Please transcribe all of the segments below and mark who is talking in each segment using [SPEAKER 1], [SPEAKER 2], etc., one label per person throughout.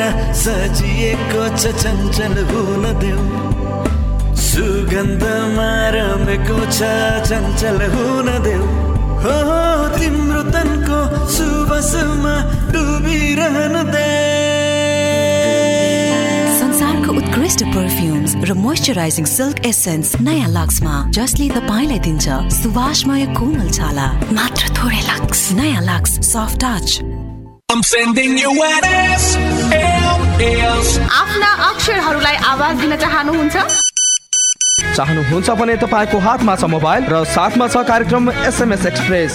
[SPEAKER 1] कुरा सजिएको छ चञ्चल हुन देऊ सुगन्धमा रमेको छ चञ्चल हुन देऊ हो तिम्रो तनको सुवासमा डुबिरहन दे
[SPEAKER 2] संसारको उत्कृष्ट परफ्युम्स र मोइस्चराइजिङ सिल्क एसेन्स नयाँ लक्समा जसले तपाईलाई दिन्छ सुवासमय कोमल छाला मात्र थोरै लक्स नयाँ Lux soft touch
[SPEAKER 3] I'm sending you an SMS.
[SPEAKER 4] आफ्ना अक्षरहरूलाई आवाज दिन
[SPEAKER 5] चाहनुहुन्छ भने तपाईको हातमा छ मोबाइल र साथमा छ कार्यक्रम SMS express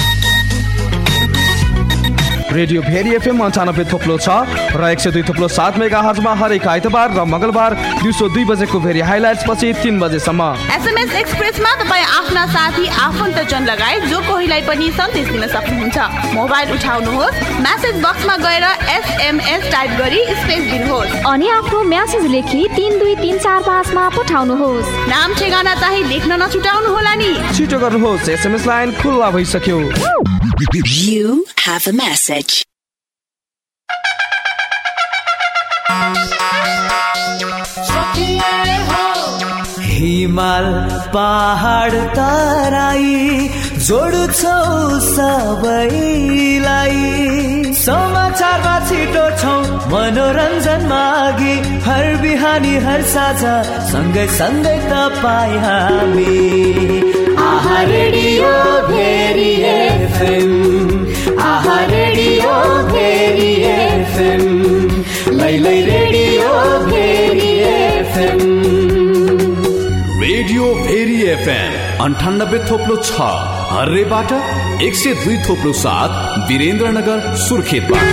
[SPEAKER 5] radio Bheri FM 98.6 र 102.7 मेगाहर्जमा हरेक आइतबार र मंगलबार दिउँसो 2 बजेको भेरी हाइलाइट्स पछि 3 बजेसम्म
[SPEAKER 4] SMS एक्सप्रेसमा तपाईँ आफ्ना साथी आफन्तजन लगायत जो कोहीलाई पनि सन्देश दिन सक्नुहुन्छ मोबाइल उठाउनुहोस् मेसेज बक्समा गएर SMS टाइप गरी स्पेस दिनुहोस्
[SPEAKER 6] अनि आफ्नो मेसेज लेखी 32345 मा पठाउनुहोस्
[SPEAKER 4] नाम ठेगाना चाहिँ लेख्न नछुटाउनु होला नि
[SPEAKER 5] छिटो गर्नुहोस् SMS लाइन खुल्ला भइसक्यो
[SPEAKER 2] You have a message.
[SPEAKER 1] हिमाल पहाड तराई जोड्छौ सबैलाई समाचारमा छिटो छौ मनोरञ्जनमा अघि हर बिहानी हर साझा सँगै सँगै तपाईँ हामी आहा रेडियो भेरी एफएम आहा रेडियो भेरी एफएम लैलै radio Bheri FM
[SPEAKER 3] radio Bheri FM 98.6 हर्रेबाट 102.7 वीरेन्द्रनगर सुर्खेतबाट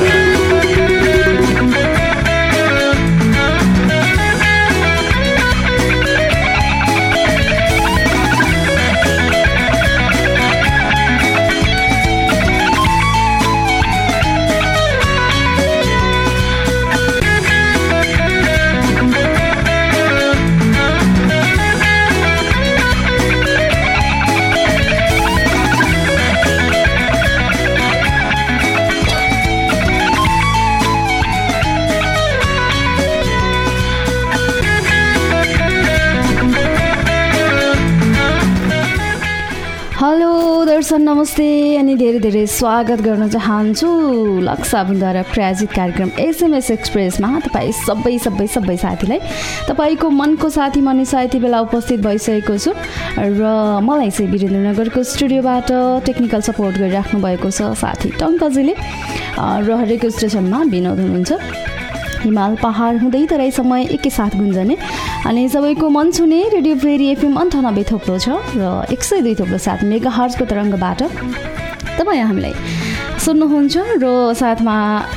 [SPEAKER 7] दर्शन नमस्ते अनि धेरै धेरै स्वागत गर्न चाहन्छु लक्स साबुनद्वारा प्रायोजित कार्यक्रम SMS एक्सप्रेसमा तपाईँ सबै साथीलाई तपाईँको मनको साथी मनिषा यति बेला उपस्थित भइसकेको छु र मलाई चाहिँ वीरेन्द्रनगरको स्टुडियोबाट टेक्निकल सपोर्ट गरिराख्नु भएको छ साथी टङ्कजीले र हरेक स्टेसनमा विनोद हुनुहुन्छ हिमाल पहाड हुँदै तराईसम्म एकैसाथ गुन्जने अनि सबैको मन छुने रेडियो भेरी एफएम 98.6 र 102.7 मेगाहर्जको तरङ्गबाट तपाईँ हामीलाई सुन्नुहुन्छ र साथमा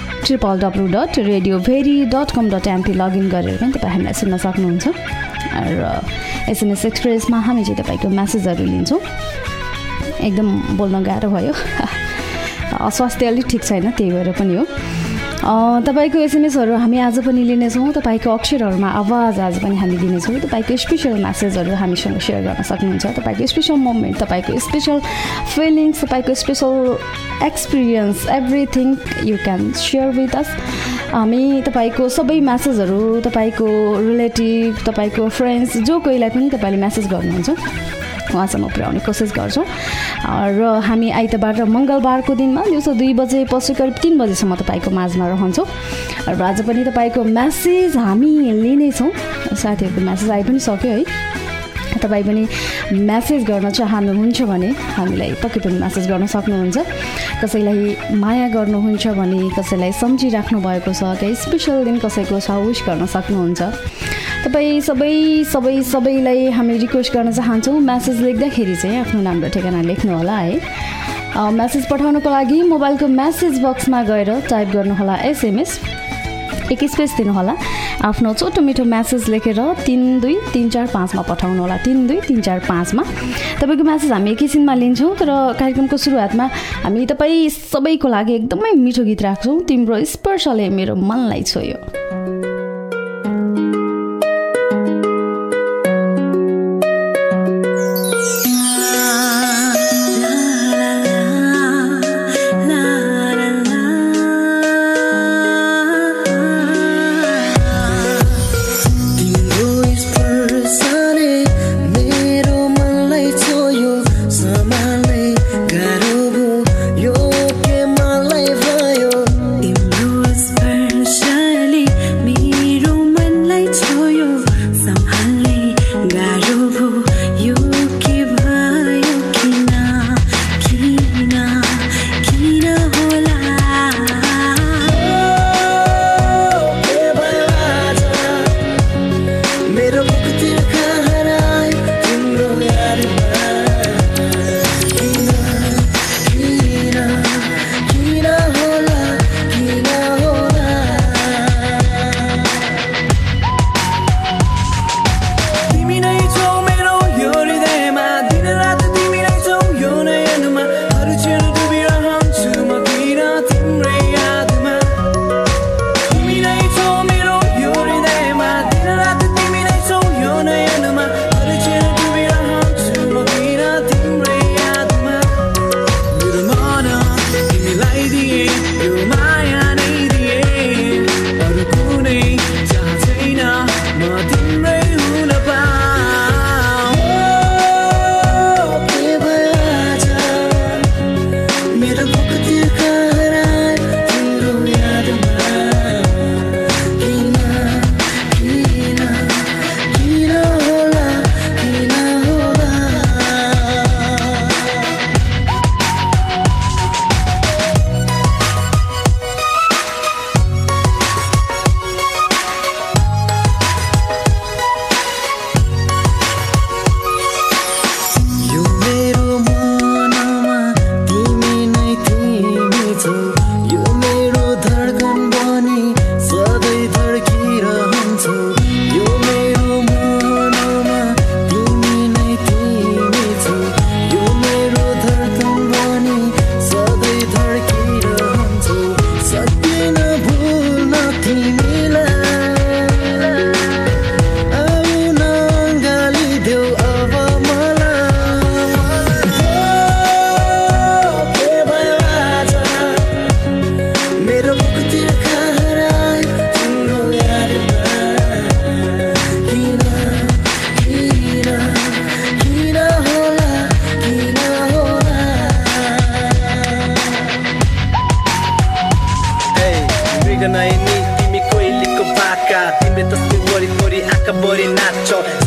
[SPEAKER 7] www.radioveri.com.mp लगइन गरेर पनि तपाईँ हामीलाई सुन्न सक्नुहुन्छ र SMS एक्सप्रेसमा हामी चाहिँ तपाईँको मेसेजहरू लिन्छौँ एकदम बोल्न गाह्रो भयो स्वास्थ्य अलिक ठिक छैन त्यही भएर पनि हो तपाईको एसएमएसहरू हामी आज पनि लिनेछौँ तपाईँको अक्षरहरूमा आवाज आज पनि हामी दिनेछौँ तपाईँको स्पेसल मेसेजहरू हामीसँग सेयर गर्न सक्नुहुन्छ तपाईँको स्पेसल मोमेन्ट तपाईँको स्पेसल फिलिङ्स तपाईँको special experience everything you can share with us हामी तपाईँको सबै मेसेजहरू तपाईँको रिलेटिभ तपाईँको फ्रेन्ड्स जो कोहीलाई पनि तपाईँले मेसेज गर्नुहुन्छ उहाँसम्म पुर्याउने कोसिस गर्छौँ र हामी आइतबार र मङ्गलबारको दिनमा दिउँसो 2 बजे पछि करिब 3 बजेसम्म तपाईँको माझमा रहन्छौँ र आज पनि तपाईँको मेसेज हामी लिनेछौँ साथीहरूको मेसेज आइ पनि सक्यो है तपाईँ पनि मेसेज गर्न चाहनुहुन्छ भने हामीलाई पक्कै पनि मेसेज गर्न सक्नुहुन्छ कसैलाई माया गर्नुहुन्छ भने कसैलाई सम्झिराख्नु भएको छ केही स्पेसल दिन कसैको छ विश गर्न सक्नुहुन्छ तपाईँ सबैलाई हामी रिक्वेस्ट गर्न चाहन्छौँ मेसेज लेख्दाखेरि चाहिँ आफ्नो नाम र ठेगाना लेख्नु होला है मेसेज पठाउनको लागि मोबाइलको मेसेज बक्समा गएर टाइप गर्नुहोला SMS एक स्पेस दिनुहोला आफ्नो छोटो मिठो मेसेज लेखेर 32345 मा पठाउनुहोला 32345 मा तपाईँको मेसेज हामी एकैछिनमा लिन्छौँ तर कार्यक्रमको सुरुवातमा हामी तपाईँ सबैको लागि एकदमै मिठो गीत राख्छौँ तिम्रो स्पर्शले मेरो मनलाई छोयो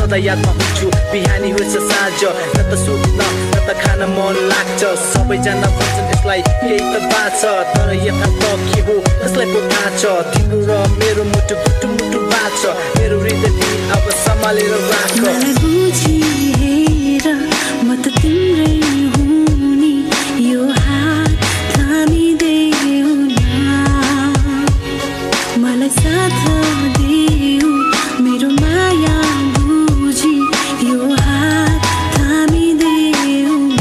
[SPEAKER 1] सदा यादमा हुन्छु बिहानी हुन्छ साँझ न त सुत्न न त खान मन लाग्छ सबैजना भन्छन् यसलाई केही त बात छ तर यथार्थ के हो कसलाई पो थाहा छ तिम्रो र मेरो मुटु मुटु मुटु बात छ मेरो हृदय अब सम्हालेर राख
[SPEAKER 8] बुझिएर म त तिम्रै हुनी यो हात थामिदेऊ न मलाई साथ देऊ मेरो माया बुझी यो हात थामिदेऊ न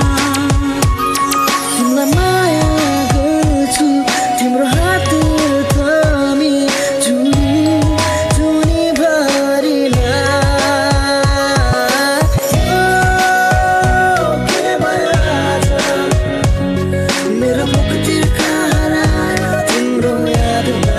[SPEAKER 8] तिमीलाई माया गर्छु तिम्रो हात थामी जुनी जुनी भरिमा के भइरहेछ मेरो मुखतिर खाना तिम्रो यादमा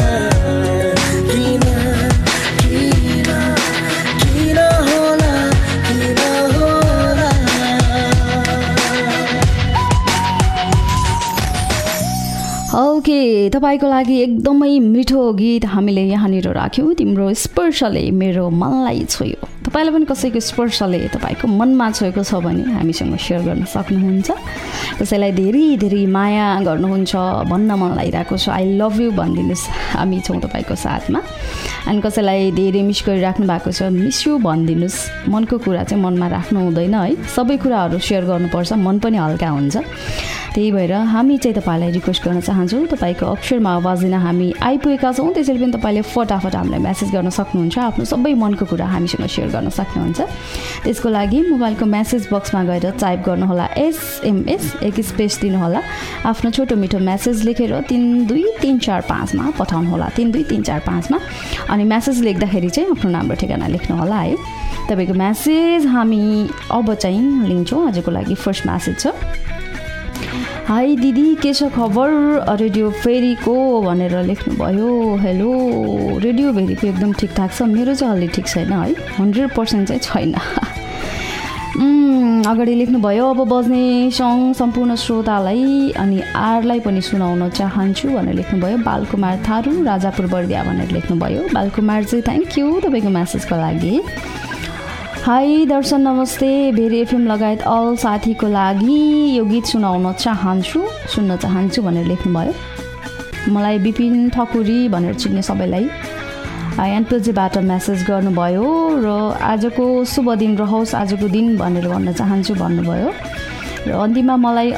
[SPEAKER 7] ओके तपाईँको लागि एकदमै मिठो गीत हामीले यहाँनिर राख्यौँ तिम्रो स्पर्शले मेरो मनलाई छोयो तपाईँलाई पनि कसैको स्पर्शले तपाईँको मनमा छोएको छ भने हामीसँग सेयर गर्न सक्नुहुन्छ कसैलाई धेरै धेरै माया गर्नुहुन्छ भन्न मन लागिरहेको छ आई लभ यु भनिदिनुहोस् हामी छौँ तपाईँको साथमा अनि कसैलाई धेरै मिस गरिराख्नु भएको छ मिस यु भनिदिनुहोस् मनको कुरा चाहिँ मनमा राख्नु हुँदैन है सबै कुराहरू सेयर गर्नुपर्छ मन पनि हल्का हुन्छ त्यही भएर हामी चाहिँ तपाईँलाई रिक्वेस्ट गर्न चाहन्छौँ तपाईँको अक्षरमा आवाज दिन हामी आइपुगेका छौँ त्यसरी पनि तपाईँले फटाफट हामीलाई मेसेज गर्न सक्नुहुन्छ आफ्नो सबै मनको कुरा हामीसँग सेयर गर्न सक्नुहुन्छ त्यसको लागि मोबाइलको मेसेज बक्समा गएर टाइप गर्नुहोला SMS एक स्पेस दिनुहोला आफ्नो छोटो मिठो मेसेज लेखेर 32345 मा पठाउनुहोला 32345 मा अनि मेसेज लेख्दाखेरि चाहिँ आफ्नो नाम र ठेगाना लेख्नुहोला है तपाईँको मेसेज हामी अब चाहिँ लिन्छौँ आजको लागि फर्स्ट मेसेज छ हाई दिदी के छ खबर रेडियो फेरीको भनेर लेख्नुभयो हेलो रेडियो भेरीको एकदम ठिकठाक छ मेरो चाहिँ अलि ठिक छैन है 100% चाहिँ छैन अगाडि लेख्नुभयो अब बज्ने सङ्ग सम्पूर्ण श्रोतालाई अनि आरलाई पनि सुनाउन चाहन्छु भनेर लेख्नुभयो बालकुमार थारू राजापुर बर्दिया भनेर लेख्नुभयो बालकुमार चाहिँ थ्याङ्क यू तपाईँको मेसेजको लागि हाई दर्शन नमस्ते भेरी एफएम लगायत अल साथीको लागि यो गीत सुन्न चाहन्छु भनेर लेख्नुभयो मलाई विपिन ठकुरी भनेर चिन्ने सबैलाई एनपिजीबाट मेसेज गर्नुभयो र आजको शुभ दिन रहोस् आजको दिन भनेर भन्न चाहन्छु भन्नुभयो र अन्तिममा मलाई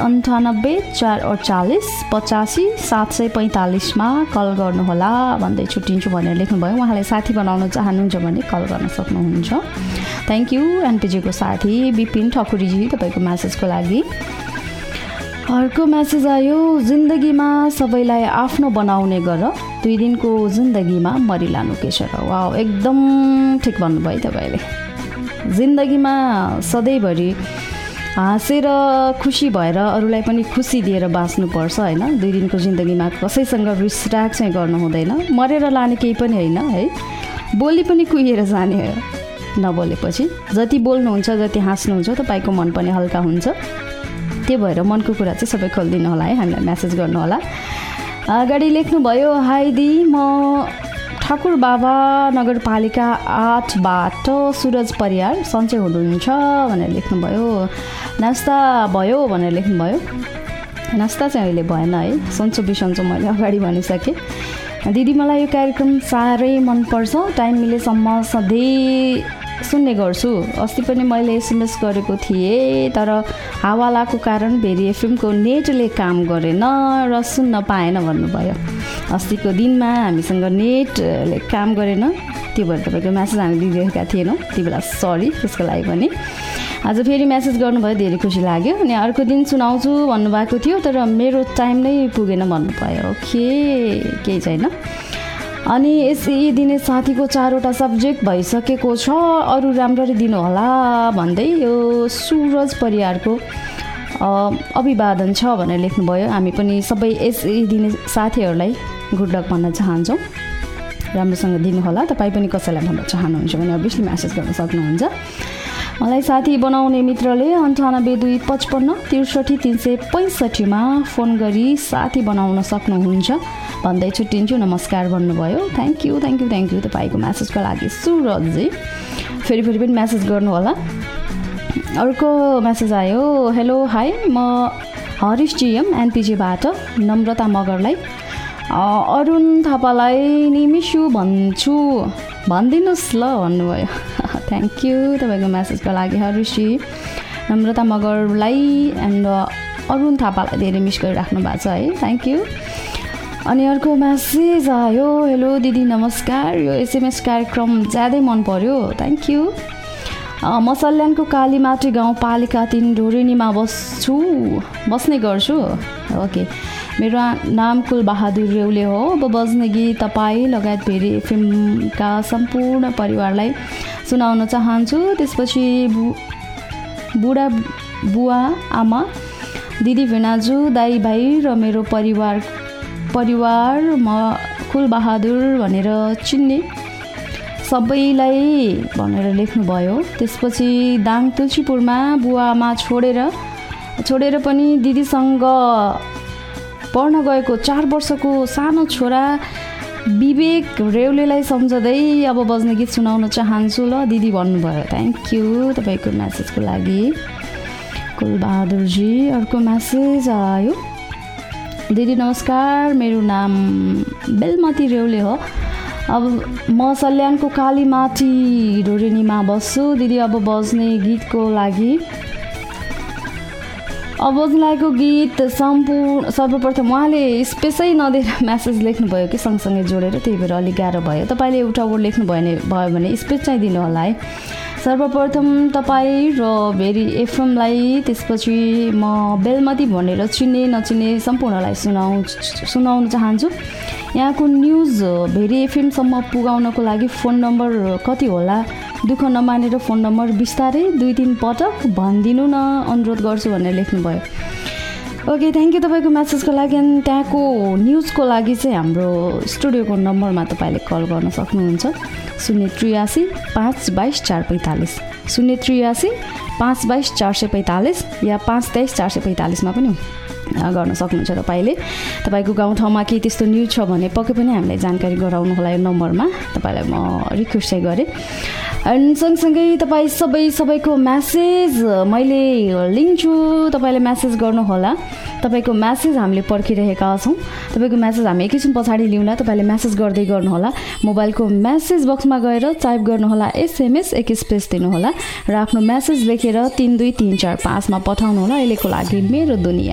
[SPEAKER 7] 98 448 85 745 मा कल गर्नुहोला भन्दै छुट्टिन्छु भनेर लेख्नुभयो उहाँलाई साथी बनाउन चाहनुहुन्छ भने कल गर्न सक्नुहुन्छ थ्याङ्क यू एनपिजीको साथी विपिन ठकुरीजी तपाईँको मेसेजको लागि अर्को मेसेज आयो जिन्दगीमा सबैलाई आफ्नो बनाउने गर 2 दिनको जिन्दगीमा मरिलानु के छ र वाउ एकदम ठिक भन्नुभयो तपाईँले जिन्दगीमा सधैँभरि हाँसेर खुसी भएर अरूलाई पनि खुसी दिएर बाँच्नुपर्छ होइन 2 दिनको जिन्दगीमा कसैसँग रिसराग चाहिँ गर्नु हुँदैन मरेर लाने केही पनि होइन है बोली पनि कुहिएर जाने हो नबोलेपछि जति बोल्नुहुन्छ जति हाँस्नुहुन्छ तपाईँको मन पनि हल्का हुन्छ त्यही भएर मनको कुरा चाहिँ सबै खोलिदिनु होला है हामीलाई मेसेज गर्नुहोला अगाडि लेख्नुभयो हाई दी म ठाकुर बाबा नगरपालिका 8बाट सुरज परियार सन्चै हुनुहुन्छ भनेर लेख्नुभयो नास्ता भयो भनेर लेख्नुभयो नास्ता चाहिँ अहिले भएन है सन्चो बिसन्चो मैले अगाडि भनिसकेँ दिदी मलाई यो कार्यक्रम साह्रै मनपर्छ टाइम मिलेसम्म सधैँ सुन्ने गर्छु अस्ति पनि मैले SMS गरेको थिएँ तर हावालाको कारण भेरी एफएमको नेटले काम गरेन र सुन्न पाएन भन्नुभयो अस्तिको दिनमा हामीसँग नेटले काम गरेन त्यो भएर तपाईँको मेसेज हामी दिइरहेका थिएनौँ त्यो बेला सरी त्यसको लागि पनि आज फेरि मेसेज गर्नुभयो धेरै खुसी लाग्यो अनि अर्को दिन सुनाउँछु भन्नुभएको थियो तर मेरो टाइम नै पुगेन भन्नुभयो ओके केही छैन अनि यी दिने साथीको 4वटा सब्जेक्ट भइसकेको छ अरू राम्ररी दिनुहोला भन्दै यो सुरज परियारको अभिवादन छ भनेर लेख्नुभयो हामी पनि सबै यी दिने साथीहरूलाई गुड लक भन्न चाहन्छौँ राम्रोसँग दिनुहोला तपाईँ पनि कसैलाई भन्न चाहनुहुन्छ भने अभियसली मेसेज गर्न सक्नुहुन्छ मलाई साथी बनाउने मित्रले 982556 मा फोन गरी साथी बनाउन सक्नुहुन्छ भन्दै छुट्टिन्छु नमस्कार भन्नुभयो थ्याङ्क यू तपाईँको मेसेजको लागि सुरजजी फेरि पनि मेसेज गर्नु होला। अर्को मेसेज आयो, हेलो हाई, म हरिश जीएम एनपिजीबाट नम्रता मगरलाई अरुण थापालाई निमिसु भन्छु भनिदिनुहोस् ल भन्नुभयो। थ्याङ्क यू तपाईँको मेसेजको लागि हरिशजी। नम्रता मगरलाई एन्ड अरुण थापालाई धेरै मिस गरिराख्नु भएको छ है, थ्याङ्क यू। अनि अर्को मेसेज आयो, हेलो दिदी नमस्कार, यो एसएमएस कार्यक्रम ज्यादै मन पर्यो, थ्याङ्क यू। म सल्यानको कालीमाटी गाउँपालिका 3 ढोरेनीमा बस्ने गर्छु। ओके, मेरो नाम कुलबहादुर रेउले हो। अब बज्ने गीत तपाईँ लगायत भेरी एफएमका सम्पूर्ण परिवारलाई सुनाउन चाहन्छु। त्यसपछि बुढा बुवा आमा दिदी भिनाजु दाई भाइ र मेरो परिवार म कुलबहादुर भनेर चिन्ने सबैलाई भनेर लेख्नुभयो। त्यसपछि दाङ तुलसीपुरमा बुवा आमा छोडेर पनि दिदीसँग पढ्न गएको 4 वर्षको सानो छोरा विवेक रेउलेलाई सम्झँदै अब बज्ने गीत सुनाउन चाहन्छु ल दिदी भन्नुभयो। थ्याङ्क यू तपाईँको मेसेजको लागि कुलबहादुरजी। अर्को मेसेज आयो, दिदी नमस्कार, मेरो नाम बेलमती रेउले हो। अब म सल्यानको कालीमाटी ढोरेनीमा बस्छु। दिदी अब बज्ने गीतको लागि लागेको गीत सर्वप्रथम उहाँले स्पेसै नदिएर मेसेज लेख्नुभयो कि सँगसँगै जोडेर, त्यही भएर अलिक गाह्रो भयो। तपाईँले एउटा वर्ड लेख्नुभयो भने स्पेस चाहिँ दिनु होला है। सर्वप्रथम तपाईँ र भेरी एफएमलाई, त्यसपछि म बेलमती भनेर चिन्ने नचिन्ने सम्पूर्णलाई सुनाउन चाहन्छु। यहाँको न्युज भेरी एफएमसम्म पुगाउनको लागि फोन नम्बर कति होला, दुःख नमानेर फोन नम्बर बिस्तारै 2-3 पटक भनिदिनु न अनुरोध गर्छु भनेर लेख्नुभयो। ओके, थ्याङ्क यू तपाईँको मेसेजको लागि। अनि त्यहाँको न्युजको लागि चाहिँ हाम्रो स्टुडियोको नम्बरमा तपाईँले कल गर्न सक्नुहुन्छ 083 522 445 083 522 445 या 523 445मा पनि गर्न सक्नुहुन्छ तपाईँले। तपाईँको गाउँठाउँमा केही त्यस्तो न्युज छ भने पक्कै पनि हामीलाई जानकारी गराउनु होला यो नम्बरमा, तपाईँलाई म रिक्वेस्ट चाहिँ गरेँ। अनि सँगसँगै तपाईँ सबैको मेसेज मैले लिन्छु, तपाईँले मेसेज गर्नुहोला। तपाईँको मेसेज हामीले पर्खिरहेका छौँ। तपाईँको मेसेज हामी एकैछिन पछाडि लिउँला, तपाईँले मेसेज गर्दै गर्नुहोला। मोबाइलको मेसेज बक्समा गएर टाइप गर्नुहोला एसएमएस, एक स्पेस दिनुहोला र आफ्नो मेसेज लेखेर 32345मा पठाउनुहोला। अहिलेको लागि मेरो दुनिया।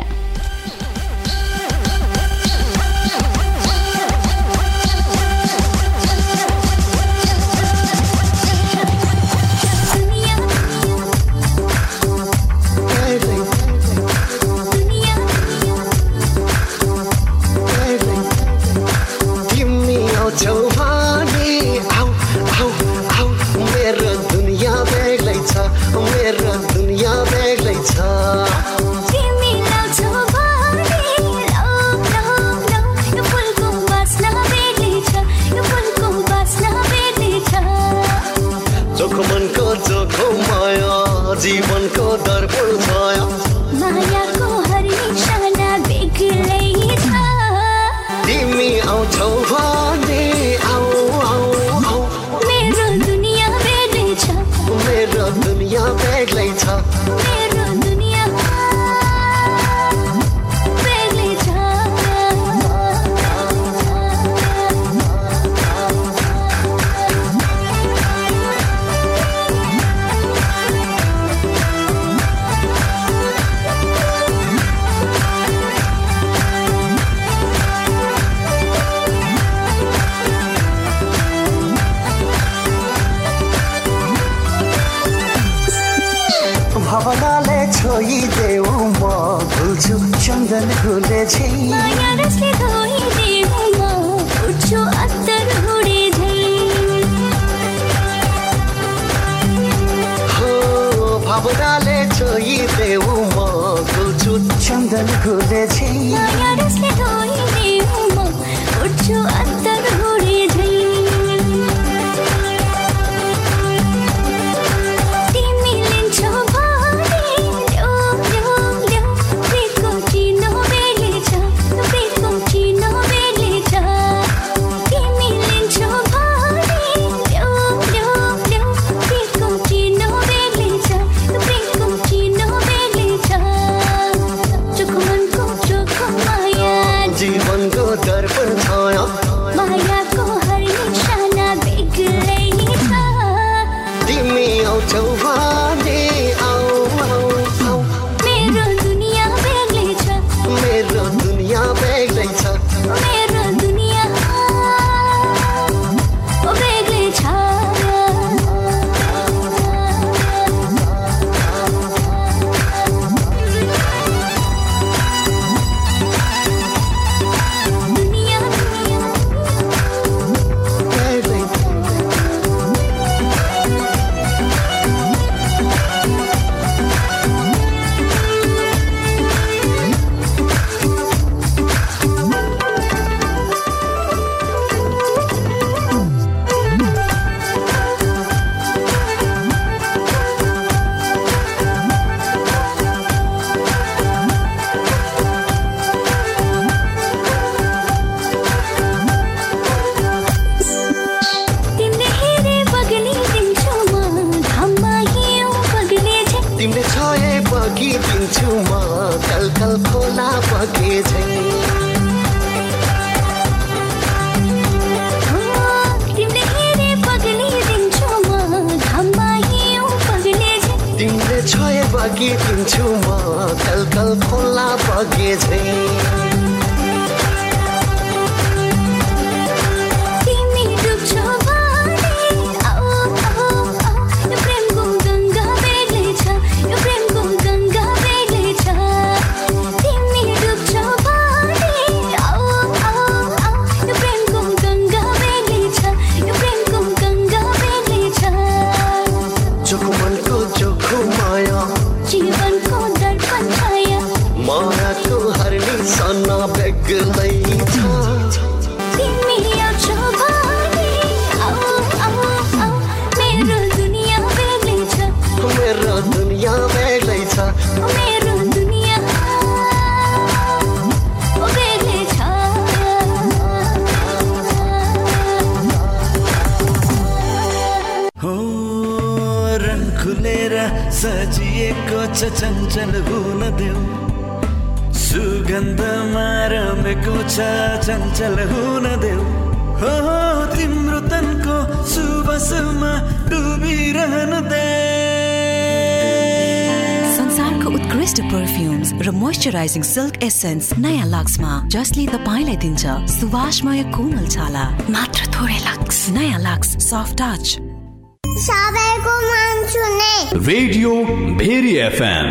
[SPEAKER 8] जीवनको दर्पण छाया मायाको हरिशाना बेग्लै छ। तिमी आउँछौ भने आऊ आऊ आऊ, मेरो दुनिया बेग्लै छ, मेरो दुनिया बेग्लै छ, मेरो दुनिया बेग्लै छ। भावनाले छोइदेऊ म भुल्छु चन्दन घुले झै, माया रसले धोइदेऊ म उठ्छु अत्तर हुडे झै। हो भावनाले छोइदेऊ म भुल्छु चन्दन घुले झै, माया रसले धोइदेऊ म उठ्छु अत्तर हुडे झै। बगे झै तिमीले छोए बगिदिन्छु म कलकल खोला बगे झै
[SPEAKER 9] सजिएको छ चञ्चल हुन देऊ सुगन्ध मारमेको छ चञ्चल हुन देऊ हो तिम्रो तनको सुवासमा डुबिरहन दे
[SPEAKER 2] संसारको उत्कृष्ट परफ्युम्स र मोइस्चराइजिङ सिल्क एसेन्स नयाँ लक्समा जसले तपाईलाई दिन्छ सुवासमय कोमल छाला मात्र थोरै लक्स नयाँ लक्स सफ्ट टच
[SPEAKER 10] सबैको मन छुने
[SPEAKER 3] रेडियो भेरी एफएम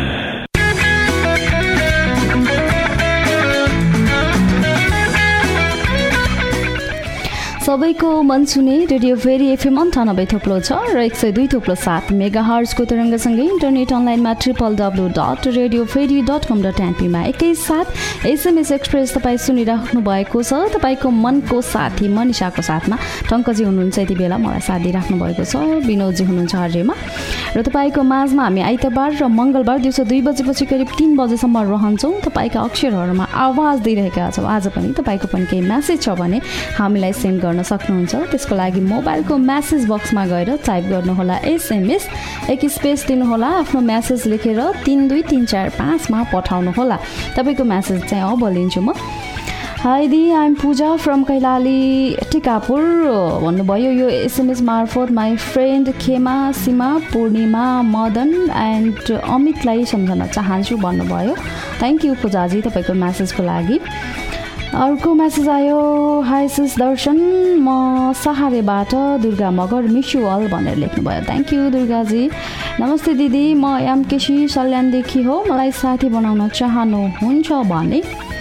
[SPEAKER 7] सबैको मन छुने रेडियो भेरी एफएम 98.6 र 102.7 मेगाहर्जको तरङ्गसँगै इन्टरनेट अनलाइनमा www.radioferi.com.np मा एकैसाथ एसएमएस एक्सप्रेस तपाईँ सुनिराख्नु भएको छ। तपाईँको मनको साथी मनिषाको साथमा टङ्कजी हुनुहुन्छ यति बेला, मलाई साथ दिइराख्नु भएको छ। विनोदजी हुनुहुन्छ हर्रेमा र तपाईँको माझमा हामी आइतबार र मङ्गलबार दिउँसो 2 बजेपछि करिब 3 बजेसम्म रहन्छौँ। तपाईँका अक्षरहरूमा आवाज दिइरहेका छौँ। आज पनि तपाईँको पनि केही म्यासेज छ भने हामीलाई सेन्ड गर्न सक्नुहुन्छ। त्यसको लागि मोबाइलको म्यासेज बक्समा गएर टाइप गर्नुहोला एसएमएस, एक स्पेस दिनुहोला, आफ्नो म्यासेज लेखेर 32345 मा पठाउनुहोला। तपाईँको म्यासेज चाहिँ अब लिन्छु म। हाई दी, आइएम पूजा फ्रम कैलाली टिकापुर भन्नुभयो। यो एसएमएस मार्फत माई फ्रेन्ड खेमा, सीमा, पूर्णिमा, मदन एन्ड अमितलाई सम्झन चाहन्छु भन्नुभयो। थ्याङ्क यू पूजाजी तपाईँको म्यासेजको लागि। अर्को म्यासेज आयो, हाई सिस दर्शन, म सहारेबाट Durga Magar miss you all भनेर लेख्नुभयो। Thank you Durgaji. नमस्ते दिदी, म एम केसी सल्यानदेखि हो, मलाई साथी बनाउन चाहनुहुन्छ भने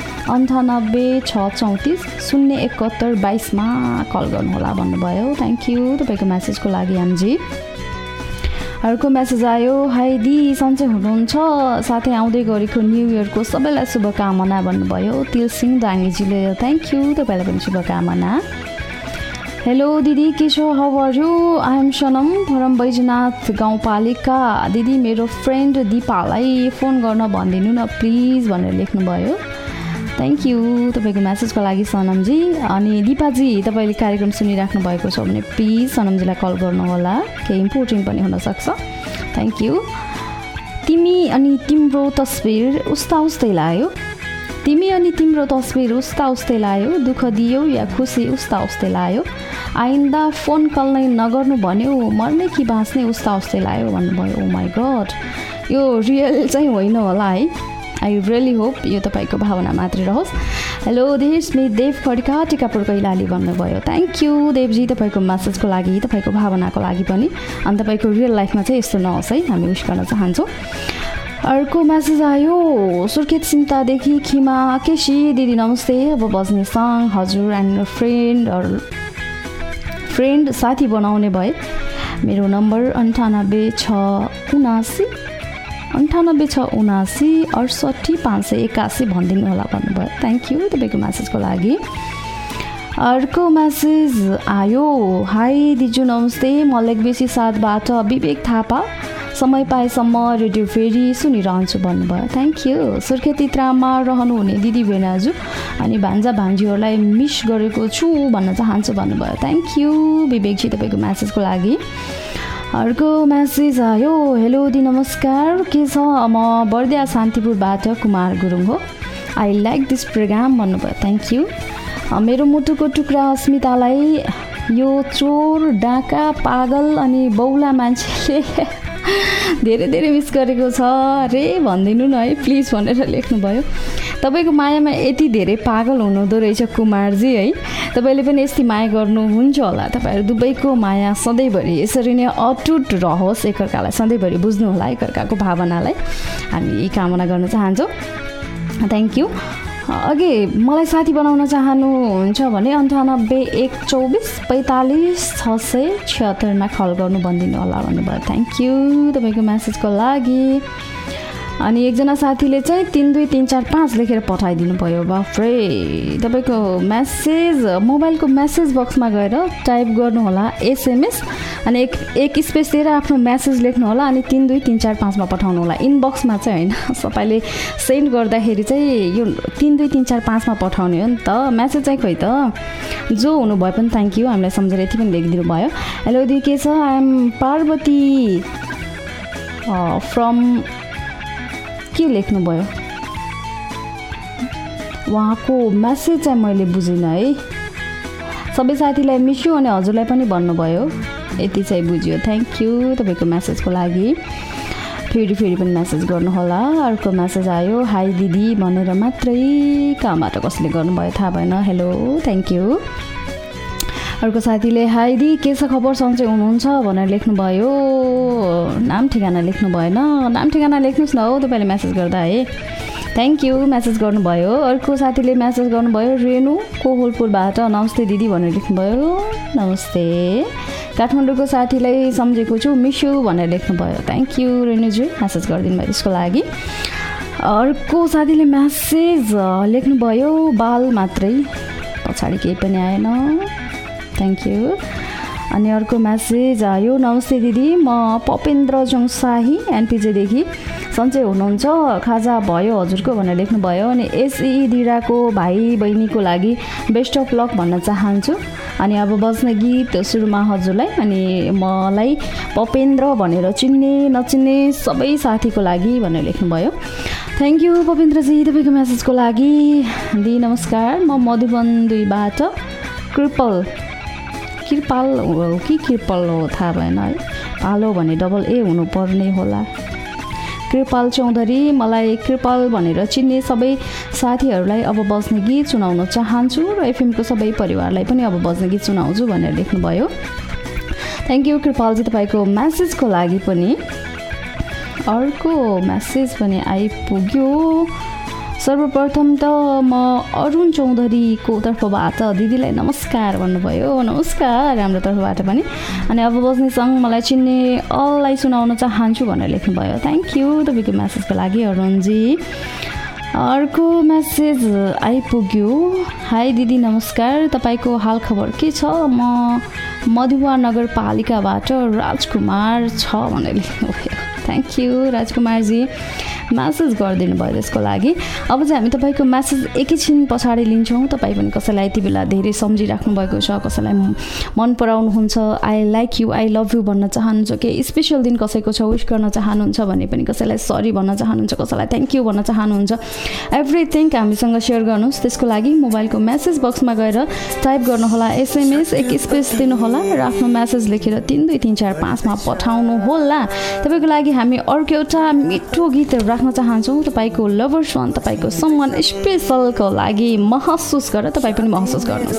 [SPEAKER 7] 9863407122 मा कल गर्नुहोला भन्नुभयो। थ्याङ्क यू तपाईँको म्यासेजको लागि एमजी। अर्को म्यासेज आयो, हाई दी सन्चै हुनुहुन्छ, साथै आउँदै गरेको न्यू इयरको सबैलाई शुभकामना भन्नुभयो तिलसिंह दाङ्गीजीले। थ्याङ्क यू तपाईँलाई पनि शुभकामना। हेलो दिदी, के छ, how are you? I am Sanam from Baijnath गाउँपालिका। दिदी मेरो फ्रेन्ड दिपालाई फोन गर्न भनिदिनु न प्लिज भनेर लेख्नुभयो। थ्याङ्क यू तपाईँको म्यासेजको लागि सनमजी। अनि दिपाजी तपाईँले कार्यक्रम सुनिराख्नु भएको छ भने प्लिज सनमजीलाई कल गर्नुहोला, केही इम्पोर्टेन्ट पनि हुनसक्छ। Thank you. तिमी अनि तिम्रो तस्बिर उस्ता उस्तै लाग्यो, तिमी अनि तिम्रो तस्बिर उस्ता उस्तै लाग्यो, दुःख दियो या खुसी उस्ता उस्तै लाग्यो, आइन्दा फोन कल नै नगर्नु भन्यो, मर्ने कि बाँच्ने उस्ता उस्तै लाग्यो भन्नुभयो। ओ माई गड, यो रियल चाहिँ होइन होला है। आई रियली होप यो तपाईँको भावना मात्रै रहोस्। Hello this me Dev Khadka Tikapur Kailali भन्नुभयो। थ्याङ्क यू देवजी तपाईँको म्यासेजको लागि, तपाईँको भावनाको लागि पनि। अनि तपाईँको रियल लाइफमा चाहिँ यस्तो नहोस् है, हामी विश गर्न चाहन्छौँ। अर्को म्यासेज आयो, सुर्खेत सिमतादेखि खिमा केसी दिदी नमस्ते, अब बज्ने सङ हजुर एन्ड फ्रेन्ड साथी बनाउने भए मेरो नम्बर 9867986581 भनिदिनु होला भन्नुभयो। थ्याङ्क यू तपाईँको म्यासेजको लागि। अर्को म्यासेज आयो, हाई दिजु नमस्ते, म लेकबेसी साथबाट विवेक थापा, समय पाएसम्म रेडियो फेरि सुनिरहन्छु भन्नुभयो। Thank you. सुर्खेत इत्रामा रहनुहुने दिदी भेनाजु अनि भान्जा भान्जीहरूलाई मिस गरेको छु भन्न चाहन्छु भन्नुभयो। थ्याङ्क यू विवेकजी तपाईँको म्यासेजको लागि। अर्को म्यासेज आयो, हेलो दी नमस्कार, के छ, म बर्दिया शान्तिपुरबाट कुमार गुरुङ हो, आई लाइक दिस प्रोग्राम भन्नुभयो, थ्याङ्क यू। मेरो मुटुको टुक्रा अस्मितालाई यो चोर डाका पागल अनि बौला मान्छेले धेरै धेरै मिस गरेको छ अरे भनिदिनु न है प्लिज भनेर लेख्नुभयो। तपाईँको मायामा यति धेरै पागल हुनुहुँदो रहेछ कुमारजी है, तपाईँले पनि यस्तै माया गर्नुहुन्छ होला। तपाईँहरू दुवैको माया सधैँभरि यसरी नै अटुट रहोस्, एकअर्कालाई सधैँभरि बुझ्नु होला एकअर्काको भावनालाई हामी कामना गर्न चाहन्छौँ। Thank you. अघि मलाई साथी बनाउन चाहनुहुन्छ भने 9812454676 कल गर्नु भनिदिनु होला भन्नुभयो, थ्याङ्क यू तपाईँको म्यासेजको लागि। अनि एकजना साथीले चाहिँ 32345 लेखेर पठाइदिनु भयो। बाफ्रे, तपाईँको म्यासेज मोबाइलको म्यासेज बक्समा गएर टाइप गर्नुहोला SMS अनि एक स्पेस दिएर आफ्नो म्यासेज लेख्नु होला अनि 32345 पठाउनु होला। इनबक्समा चाहिँ होइन, सबैले सेन्ड गर्दाखेरि चाहिँ यो 32345 पठाउने हो नि त। म्यासेज चाहिँ खोइ त, जो हुनुभयो पनि थ्याङ्क यू, हामीलाई सम्झेर यति पनि लेखिदिनु भयो। हेलो दिदी के छ, आई एम पार्वती फ्रम के लेख्नुभयो उहाँको म्यासेज चाहिँ मैले बुझिनँ है। सबै साथीलाई मिस यू अनि हजुरलाई पनि भन्नुभयो, यति चाहिँ बुझ्यो, थ्याङ्क यू तपाईँको म्यासेजको लागि। फेरि पनि म्यासेज गर्नुहोला। अर्को म्यासेज आयो, हाई दिदी भनेर मात्रै, कहाँबाट कसले गर्नुभयो थाहा भएन, हेलो थ्याङ्क यू। अर्को साथीले हाई दी के छ खबर, सन्चै हुनुहुन्छ भनेर लेख्नुभयो। नाम ठेगाना लेख्नु भएन, नाम ठेगाना लेख्नुहोस् न हौ तपाईँले म्यासेज गर्दा है, थ्याङ्क यू म्यासेज गर्नुभयो। अर्को साथीले म्यासेज गर्नुभयो, रेणु कोहलपुरबाट नमस्ते दिदी भनेर लेख्नुभयो, नमस्ते। काठमाडौँको साथीलाई सम्झेको छु मिस यू भनेर लेख्नुभयो, थ्याङ्क यू रेणुजी म्यासेज गरिदिनु भयो त्यसको लागि। अर्को साथीले म्यासेज लेख्नुभयो बाल मात्रै, पछाडि केही पनि आएन, थ्याङ्क यू। अनि अर्को म्यासेज आयो, नमस्ते दिदी म पपेन्द्र जोङसाही एनपिजेदेखि, सन्चै हुनुहुन्छ, खाजा भयो हजुरको भनेर लेख्नुभयो। अनि एसई दिराको भाइ बहिनीको लागि बेस्ट अफ लक भन्न चाहन्छु। अनि अब बज्ने गीत सुरुमा हजुरलाई अनि मलाई पपेन्द्र भनेर चिन्ने नचिन्ने सबै साथीको लागि भनेर लेख्नुभयो, थ्याङ्क यू पपेन्द्रजी तपाईँको म्यासेजको लागि। दि नमस्कार, म मधुबन 2बाट कृपाल हो कि कृपाल हो थाहा भएन है, पालो भने डबल ए हुनुपर्ने होला। कृपाल चौधरी, मलाई कृपाल भनेर चिन्ने सबै साथीहरूलाई अब बज्ने गीत सुनाउन चाहन्छु र एफएमको सबै परिवारलाई पनि अब बज्ने गीत सुनाउँछु भनेर लेख्नुभयो, थ्याङ्क यू कृपालजी तपाईँको म्यासेजको लागि पनि। अर्को म्यासेज पनि आइपुग्यो। सर्वप्रथम त म अरुण चौधरीको तर्फबाट दिदीलाई नमस्कार भन्नुभयो, नमस्कार हाम्रो तर्फबाट पनि। अनि अब बज्ने सङ्ग मलाई चिन्ने अललाई सुनाउन चाहन्छु भनेर लेख्नुभयो, थ्याङ्क यू तपाईँको म्यासेजको लागि अरुणजी। अर्को म्यासेज आइपुग्यो, हाई दिदी नमस्कार, तपाईँको हाल खबर के छ, म मधुवा नगरपालिकाबाट राजकुमार छ भनेर लेख्नुभयो, थ्याङ्क यू राजकुमारजी म्यासेज गरिदिनु भयो त्यसको लागि। अब चाहिँ हामी तपाईँको म्यासेज एकैछिन पछाडि लिन्छौँ। तपाईँ पनि कसैलाई यति बेला धेरै सम्झिराख्नु भएको छ, कसैलाई मन पराउनुहुन्छ, I like you I love you भन्न चाहनुहुन्छ, केही स्पेसल दिन कसैको छ विश गर्न चाहनुहुन्छ भने पनि, कसैलाई सरी भन्न चाहनुहुन्छ, कसैलाई थ्याङ्क यू भन्न चाहनुहुन्छ, एभ्रिथिङ हामीसँग सेयर गर्नुहोस्। त्यसको लागि मोबाइलको म्यासेज बक्समा गएर टाइप गर्नुहोला SMS, एक स्पेस दिनुहोला र आफ्नो म्यासेज लेखेर 32345 पठाउनु होला। तपाईँको लागि हामी अर्को एउटा मिठो गीत राख्न चाहन्छौँ, तपाईँको लभर्स वान, तपाईँको सम्मान स्पेसलको लागि महसुस गरेर तपाईँ पनि महसुस गर्नुहोस्।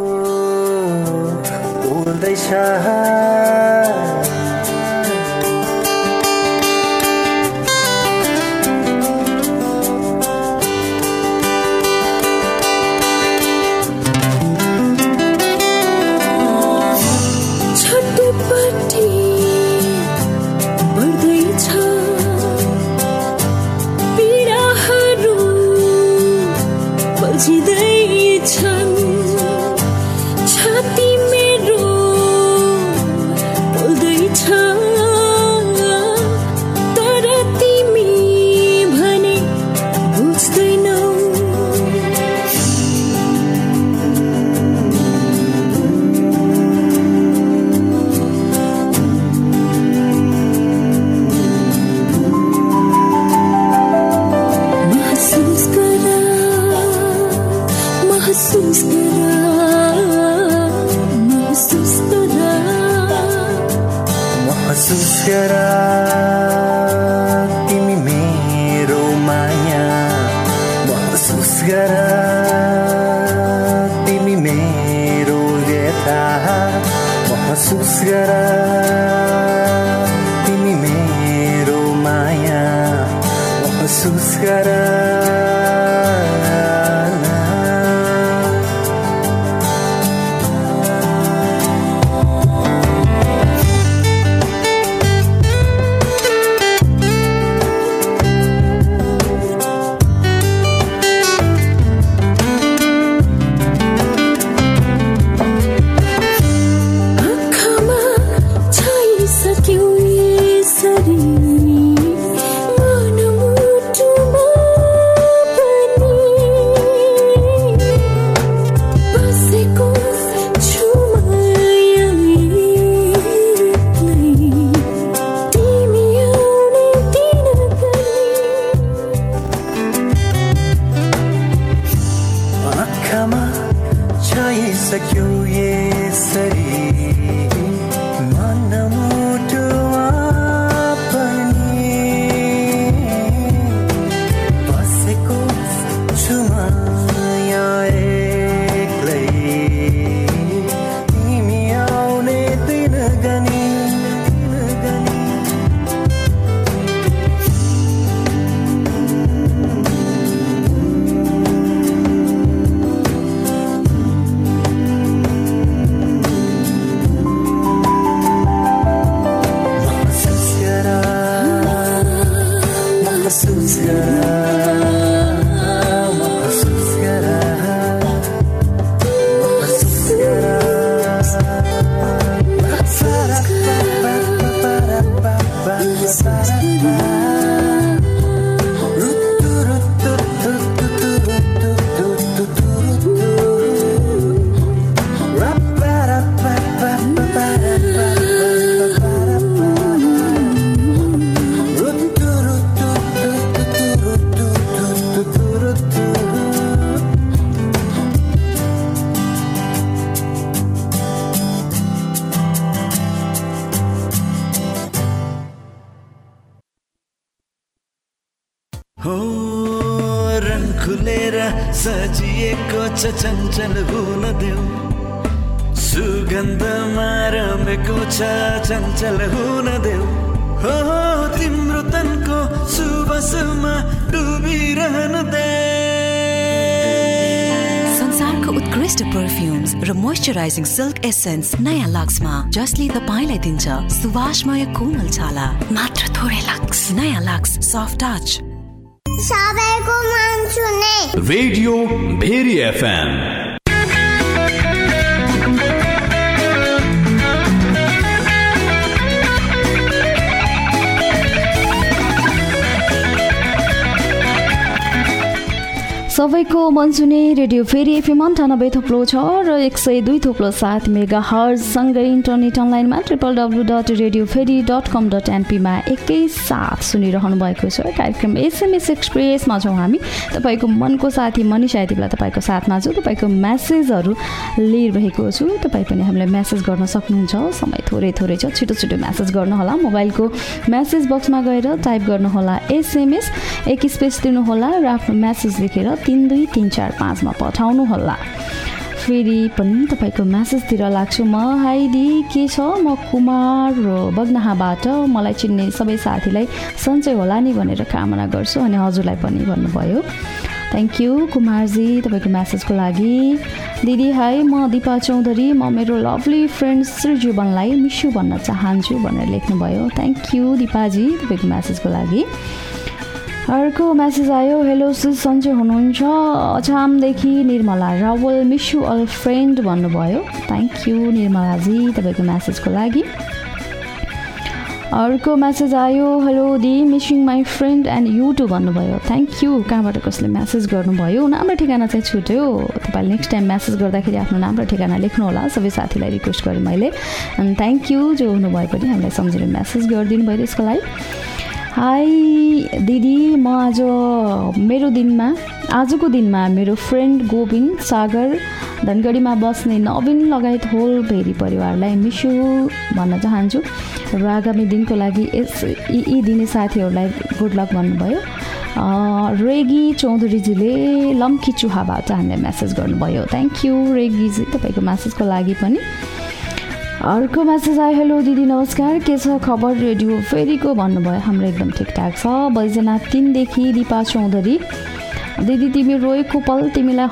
[SPEAKER 11] छाती मेरो बोल्दैछ महसुस
[SPEAKER 9] गरा तिमी मेरो माया महसुस गरा तिमी मेरो व्यथा महसुस गरा तिमी मेरो माया महसुस गरा सजिएको छ चञ्चल हुन देऊ सुगन्धमा रमेको छ चञ्चल हुन देऊ हो तिम्रो तनको सुवासमा डुबिरहन दे
[SPEAKER 2] संसारको उत्कृष्ट परफ्युम्स र मोइस्चराइजिङ सिल्क एसेन्स नयाँ लक्समा जसले तपाईलाई दिन्छ सुवासमय कोमल छाला मात्र थोरै लक्स नयाँ लक्स सफ्ट टच
[SPEAKER 10] सबैको मन छुने
[SPEAKER 3] रेडियो भेरी एफएम
[SPEAKER 7] सबैको मन सुने रेडियो फेरि एफएम 98.6 र 102.7 मेगा हर्जसँगै इन्टरनेट अनलाइनमा www.radioferi.com.np मा एकैसाथ सुनिरहनु भएको छ। कार्यक्रम एसएमएस एक्सप्रेसमा छौँ हामी। तपाईँको मनको साथी मनिषा यति बेला तपाईँको साथमा छु। तपाईँको म्यासेजहरू लिइरहेको छु। तपाईँ पनि हामीलाई म्यासेज गर्न सक्नुहुन्छ। समय थोरै थोरै छ, छिटो छिटो म्यासेज गर्नुहोला। मोबाइलको म्यासेज बक्समा गएर टाइप गर्नुहोला एसएमएस, एक स्पेस दिनुहोला र आफ्नो म्यासेज लेखेर 32345 मा पठाउनु होला। फेरि पनि तपाईँको म्यासेजतिर लाग्छु म। हाइडी के छ, म कुमार बग्नाहाबाट मलाई चिन्ने सबै साथीलाई सन्चै होला नि भनेर कामना गर्छु अनि हजुरलाई पनि भन्नुभयो। थ्याङ्क यू कुमारजी तपाईँको म्यासेजको लागि। दिदी हाई, म दिपा चौधरी, म मेरो लभली फ्रेन्ड श्रीजीवनलाई मिस यू भन्न चाहन्छु भनेर लेख्नुभयो। थ्याङ्क यू दिपाजी तपाईँको म्यासेजको लागि। अर्को म्यासेज आयो, हेलो सिस सन्चै हुनुहुन्छ, अछामदेखि Nirmala Rawal, miss you all friend भन्नुभयो। थ्याङ्क यू निर्मलाजी तपाईँको म्यासेजको लागि। अर्को म्यासेज आयो, हेलो दी missing my friend and YouTube भन्नुभयो। Thank you. कहाँबाट कसले म्यासेज गर्नुभयो, नाम र ठेगाना चाहिँ छुट्यो। तपाईँले नेक्स्ट टाइम म्यासेज गर्दाखेरि आफ्नो नाम र ठेगाना लेख्नुहोला। सबै साथीलाई रिक्वेस्ट गरेँ मैले। अनि थ्याङ्क यू जो हुनुभयो पनि हामीलाई सम्झेर म्यासेज गरिदिनु भयो त्यसको लागि। हाई दिदी, म आजको दिनमा मेरो फ्रेन्ड गोविन्द सागर धनगढीमा बस्ने नवीन लगायत होल भेरी परिवारलाई मिस यु भन्न चाहन्छु र आगामी दिनको लागि यी दिने साथीहरूलाई गुड लक भन्नुभयो। रेगी चौधरीजीले लम्की चुहाबाट हामीलाई मेसेज गर्नुभयो। थ्याङ्क यू रेगीजी तपाईँको मेसेजको लागि पनि। अर्को मेसेज आयो, हेलो दिदी नमस्कार, के छ खबर रेडियो फेरिको भन्नुभयो। हाम्रो एकदम ठिकठाक छ। बैजनाथ 3 देखि दिपा चौधरी, दिदी तिमी रोएको पल तिमीलाई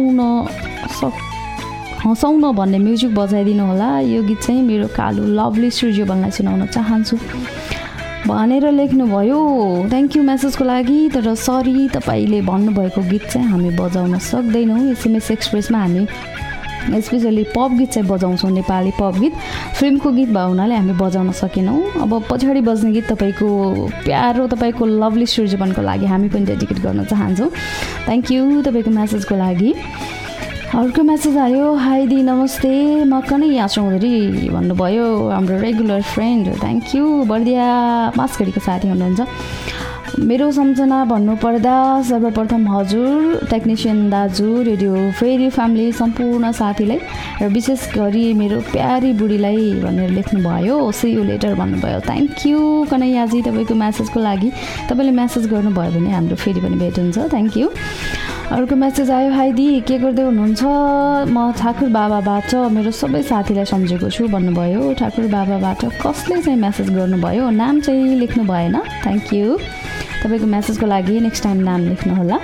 [SPEAKER 7] हँसाउन भन्ने म्युजिक बजाइदिनु होला। यो गीत चाहिँ मेरो कालु लभली सूर्यवनलाई सुनाउन चाहन्छु भनेर लेख्नुभयो। थ्याङ्क यू मेसेजको लागि। तर सरी, तपाईँले भन्नुभएको गीत चाहिँ हामी बजाउन सक्दैनौँ। एसएमएस एक्सप्रेसमा हामी स्पेसली पप गीत चाहिँ बजाउँछौँ, नेपाली पप गीत। फिल्मको गीत भयो हुनाले हामी बजाउन सकेनौँ। अब पछाडि बज्ने गीत तपाईँको प्यारो, तपाईँको लभली सूर्यवनको लागि हामी पनि डेडिकेट गर्न चाहन्छौँ। थ्याङ्क यू तपाईँको मेसेजको लागि। अर्को मेसेज आयो, हाई दी नमस्ते, म कन्हैया चौधरी भन्नुभयो, हाम्रो regular friend. Thank you. Bardiya मासगढीको साथी हुनुहुन्छ। मेरो सम्झना भन्नुपर्दा सर्वप्रथम हजुर टेक्निसियन दाजु, रेडियो फेरि फ्यामिली सम्पूर्ण साथीलाई र विशेष गरी मेरो प्यारी बुढीलाई भनेर लेख्नुभयो। सी यु लेटर भन्नुभयो। थ्याङ्क यू कन्हैयाजी तपाईँको मेसेजको लागि। तपाईँले मेसेज गर्नुभयो भने हाम्रो फेरि पनि भेट हुन्छ। Thank you. अर्को मेसेज आयो, हाई दी के गर्दै हुनुहुन्छ, म ठाकुर बाबाबाट मेरो सबै साथीलाई सम्झेको छु भन्नुभयो। ठाकुर बाबाबाट कसले चाहिँ मेसेज गर्नुभयो, नाम चाहिँ लेख्नु भएन। थ्याङ्क यू तपाईँको मेसेजको लागि। नेक्स्ट टाइम नाम लेख्नुहोला।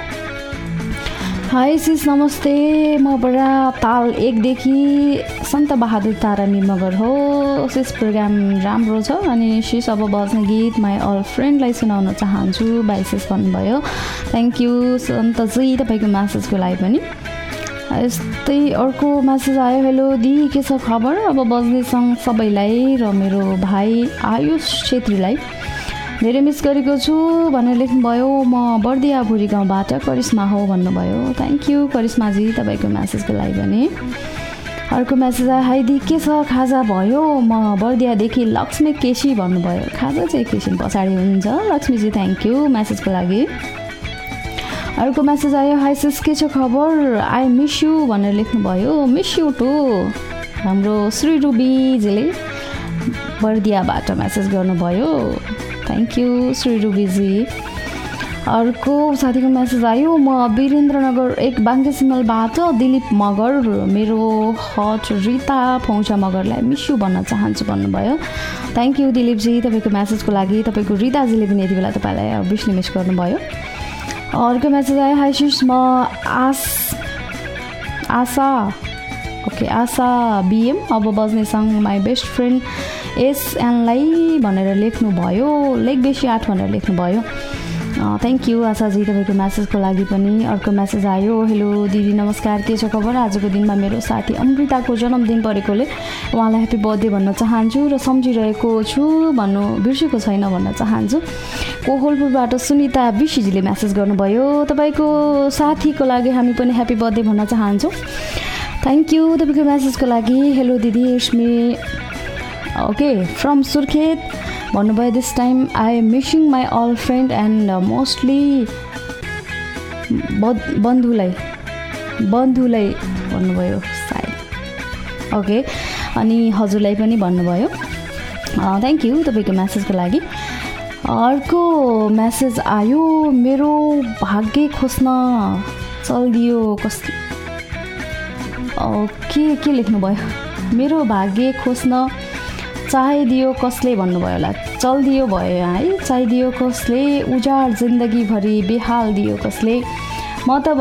[SPEAKER 7] हाई सिस नमस्ते, म बडा ताल 1 देखि सन्त बहादुर तारानी मगर हो। सिस प्रोग्राम राम्रो छ अनि सिस अब बज्ने गीत माई अल फ्रेन्डलाई सुनाउन चाहन्छु बाई सिस भन्नुभयो। थ्याङ्क यू सन्तजी तपाईँको मेसेजको लागि पनि। यस्तै अर्को मेसेज आयो, हेलो दी के छ खबर, अब बज्ने सङ्ग सबैलाई र मेरो भाइ आयुष छेत्रीलाई धेरै मिस गरेको छु भनेर लेख्नुभयो। म बर्दिया भुरी गाउँबाट करिश्मा हो भन्नुभयो। थ्याङ्क यू करिश्माजी तपाईँको मेसेजको लागि पनि। अर्को मेसेज आयो, हाई दी के छ खाजा भयो, म बर्दियादेखि लक्ष्मी केसी भन्नुभयो। खाजा चाहिँ एकैछिन पछाडि हुन्छ। लक्ष्मीजी थ्याङ्क यू मेसेजको लागि। अर्को मेसेज आयो, हाई सिस के छ खबर, आई मिस यु भनेर लेख्नुभयो। मिस यु टु हाम्रो श्री रुबीजीले बर्दियाबाट मेसेज गर्नुभयो। थ्याङ्क यू श्री रुबीजी। अर्को साथीको मेसेज आयो, म वीरेन्द्रनगर 1 बाङ्गे सिमलबाट दिलीप मगर मेरो हट रिता फौजा मगरलाई मिस यु भन्न चाहन्छु भन्नुभयो। थ्याङ्क यू दिलीपजी तपाईँको मेसेजको लागि। तपाईँको रिताजीले पनि यति बेला तपाईँलाई विष्णु मिस गर्नुभयो। अर्को मेसेज आयो, हाई सिस म आशा बिएम अब बज्ने सङ्ग माई बेस्ट फ्रेन्ड एसएनलाई भनेर लेख्नुभयो। लेख बेसी 8 भनेर लेख्नुभयो। थ्याङ्क यू आशाजी तपाईँको मेसेजको लागि पनि। अर्को मेसेज आयो, हेलो दिदी नमस्कार, के छ खबर, आजको दिनमा मेरो साथी अमृताको जन्मदिन परेकोले उहाँलाई ह्याप्पी बर्थडे भन्न चाहन्छु र सम्झिरहेको छु भन्नु बिर्सेको छैन भन्न चाहन्छु। कोहलपुरबाट सुनिता विशीजीले मेसेज गर्नुभयो। तपाईँको साथीको लागि हामी पनि ह्याप्पी बर्थडे भन्न चाहन्छौँ। थ्याङ्क यू तपाईँको मेसेजको लागि। हेलो दिदी इस्मी ओके फ्रम सुर्खेत भन्नुभयो। This time I am missing my all friend and mostly बन्धुलाई भन्नुभयो सायद। ओके अनि हजुरलाई पनि भन्नुभयो। थ्याङ्क यू तपाईँको मेसेजको लागि। अर्को मेसेज आयो, मेरो भाग्य खोज्न चल्दियो कसले। के लेख्नुभयो, मेरो भाग्य खोज्न चाहिदियो कसले भन्नुभयो होला। चल्दियो भयो है, चाहिदियो कसले, उजाड जिन्दगीभरि बेहाल दियो कसले, म त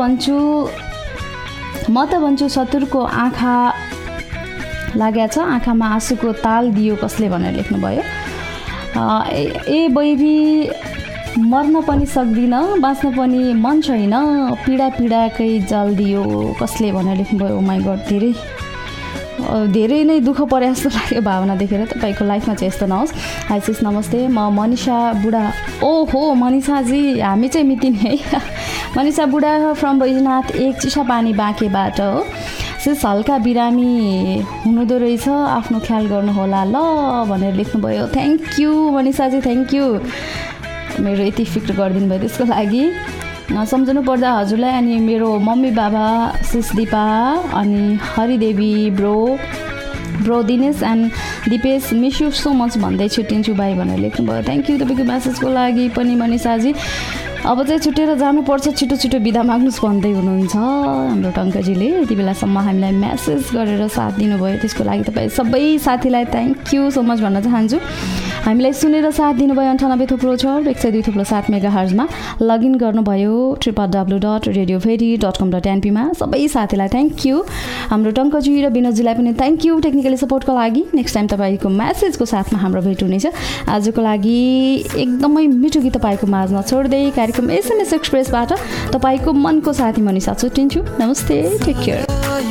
[SPEAKER 7] भन्छु सतुरको आँखा लागेछ, आँखामा आँसुको ताल दियो कसले भनेर लेख्नुभयो। ए बैरी मर्न पनि सक्दिनँ, बाँच्न पनि मन छैन, पीडाकै जल दियो कसले भनेर लेख्नुभयो। ओ माई गड, धेरै नै दुःख परे जस्तो लाग्यो भावना देखेर। तपाईँको लाइफमा चाहिँ यस्तो नहोस्। हाई सिस नमस्ते, म मनिषा बुढा। ओहो मनिषाजी, हामी चाहिँ मिटिने है। मनिषा बुढा फ्रम बैजनाथ 1 चिसापानी बाँकेबाट हो। सिस हल्का बिरामी हुनुहुँदो रहेछ, आफ्नो ख्याल गर्नुहोला ल भनेर लेख्नुभयो। थ्याङ्क यू मनिषाजी, थ्याङ्क यू। मेरो यति फिक्र गरिदिनु भयो त्यसको लागि सम्झनु पर्दा हजुरलाई अनि मेरो मम्मी बाबा सुस्दिपा अनि Haridevi bro Dinesh and Dipesh miss you so much भन्दै छुट्टिन्छु भाइ भनेर लेख्नुभयो। थ्याङ्क यू तपाईँको म्यासेजको लागि पनि मनिषाजी। अब चाहिँ छुटेर जानुपर्छ, छिटो छिटो बिदा माग्नुहोस् भन्दै हुनुहुन्छ हाम्रो टङ्कजीले। यति बेलासम्म हामीलाई म्यासेज गरेर साथ दिनुभयो त्यसको लागि तपाईँ सबै साथीलाई थ्याङ्क यू सो मच भन्न चाहन्छु। हामीलाई सुनेर साथ दिनुभयो 98.6 102.7 मेगाहर्जमा लगइन गर्नुभयो www.radioferi.com.np मा सबै साथीलाई थ्याङ्क यू। हाम्रो टङ्कजी र विनोदजीलाई पनि थ्याङ्क यू टेक्निकली सपोर्टको लागि। नेक्स्ट टाइम तपाईँको म्यासेजको साथमा हाम्रो भेट हुनेछ। आजको लागि एकदमै मिठो गीत तपाईँको माझमा छोड्दै कार्यक्रम SMS एक्सप्रेसबाट तपाईँको मनको साथी मनिषा छुट्टिन्छु। नमस्ते, टेक केयर।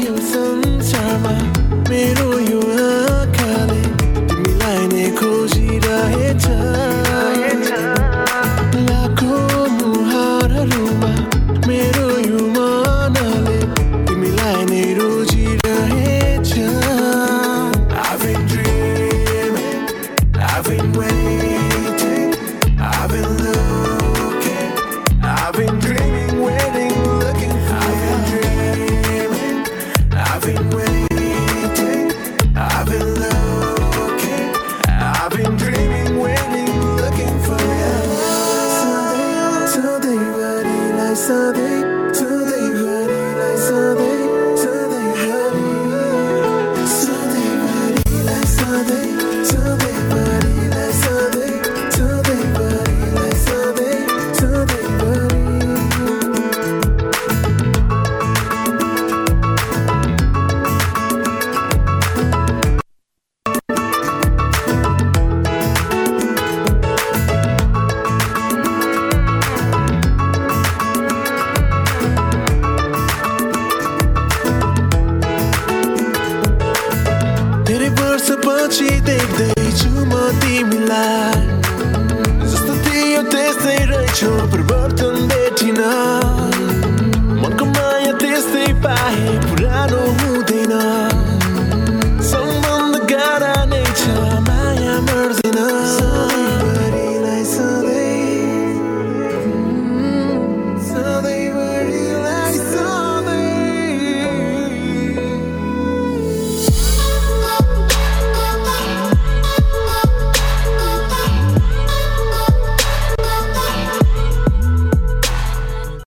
[SPEAKER 12] देख्दैछु म तिमीलाई जस्तो थियो त्यस्तै रहेछौ परिवर्तन भेटिन मनको माया त्यस्तै पाएँ